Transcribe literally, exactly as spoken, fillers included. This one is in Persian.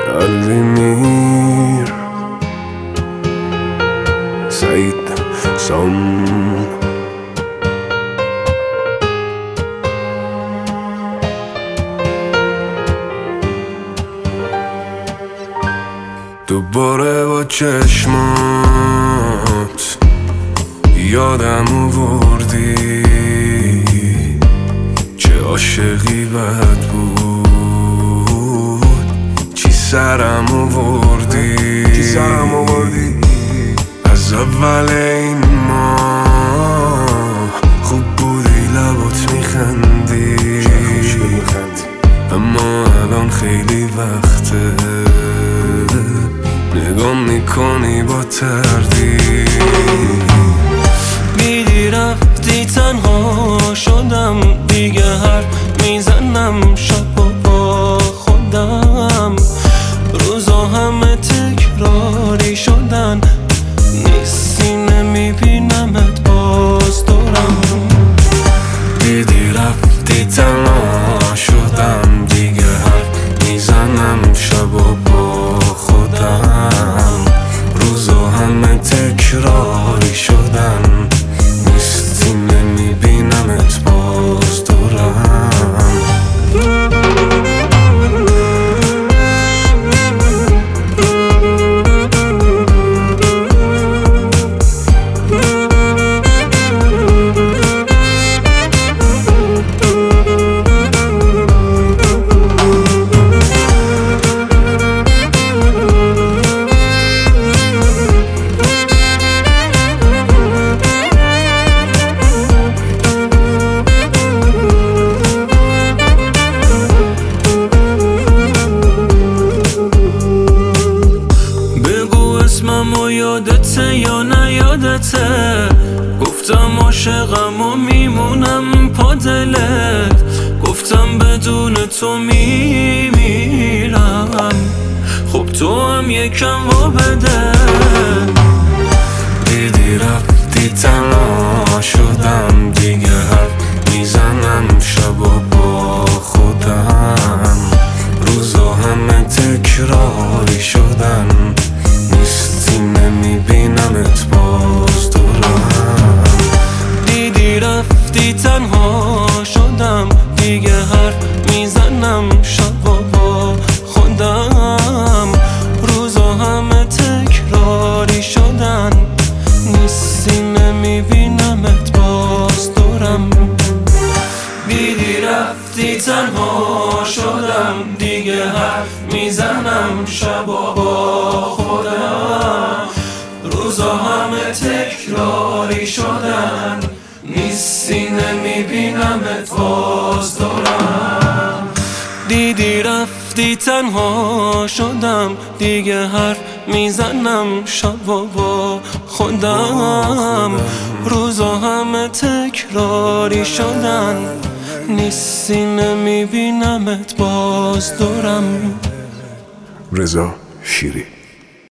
قلبی میر سعید سام دوباره با چشمات یادم آوردی چه عاشقی بد بود، چی سرم آوردی چی سرم آوردی از اول این ماه خوب بودی، لبات میخندی اما الان خیلی وقته نگام میکنی با تردید. میدی رفتی تنها شدم دیگه حرف میزنم شب و با خودم، روزا همه تکراری شدن نیستی نمیبینمت باز دورم. دیدی رفتی تنها شدم دیگه حرف میزنم شب و با خودم، روزا همه تکراری شدن نیستی نمیبینمت باز دورم. اسممو یادته یا نیادته، گفتم عاشقم و میمونم پا دلت، گفتم بدون تو میمیرم، خب تو هم یکم وا بده. دیدی رفتی تنها شدم دیگه حرف میزنم شب و با خودم، روزا همه تکراری شدن نیستی نمیبینمت باز دورم. دیدی رفتی تنها شدم دیگه حرف میزنم شب و با خودم، روزا همه تکراری شدن نیستی نمیبینمت باز دورم. دیدی رفتی تنها شدم دیگه حرف میزنم شب و با خودم، روزا همه تکراری شدن نیستی نمیبینمت باز دورم. دیدی رفتی تنها شدم دیگه حرف میزنم شب و با خودم، روزا همه تکراری شدن نیستی نمیبینمت باز دورم. رضا شیری.